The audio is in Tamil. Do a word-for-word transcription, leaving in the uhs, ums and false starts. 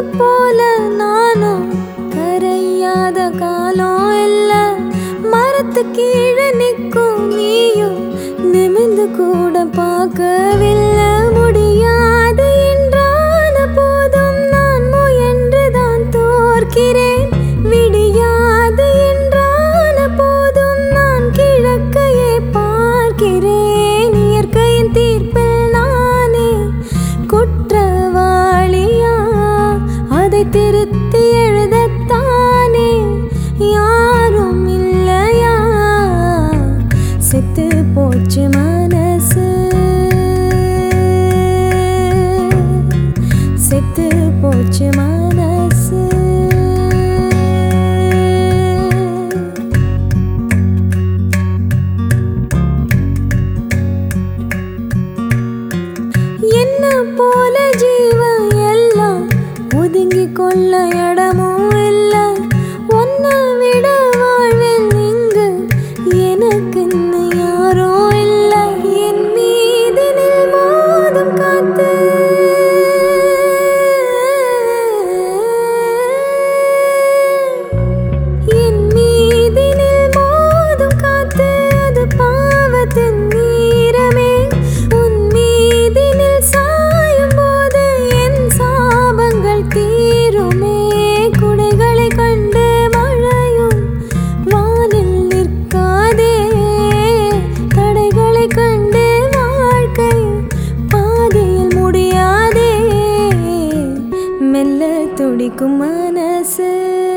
போல நானும் கரையாத காலம் இல்ல மரத்து கீழே நிற்கும் நீயும் நிமிந்து கூட பார்க்கவில்லை முடியாது என்றான போதும் நான் முயன்றுதான் தோற்கிறேன் விடியாது என்றான போதும் நான் கிழக்கையே பார்க்கிறேன் இயற்கையின் தீர்ப்பில் நானே குற்றவாளியா அதை திருத்தி எழுதத்தானே யாரும் இல்லையா செத்து போச்சு மனசு செத்து போச்சு மனசு என்ன போல ஜீவன் எல்லாம் ஒதுங்கி கொள்ள இடமும் இல்ல ஒன்ன விட வாழ்வில் இங்கு எனக்கு யாரோ இல்ல என் மீது நில் மோதும் காத்து என் மீது நில் மோதும் காத்து அது பாவத்தின் நீரமே உன் மீதினில் சாயும் போது என் சாபங்கள் தீருமே குடைகளை கண்டு மழையும் வானில் நிற்காதே தடைகளை கண்டு வாழ்க்கை பாதையில் முடியாதே மெல்ல துடிக்கும் மனசு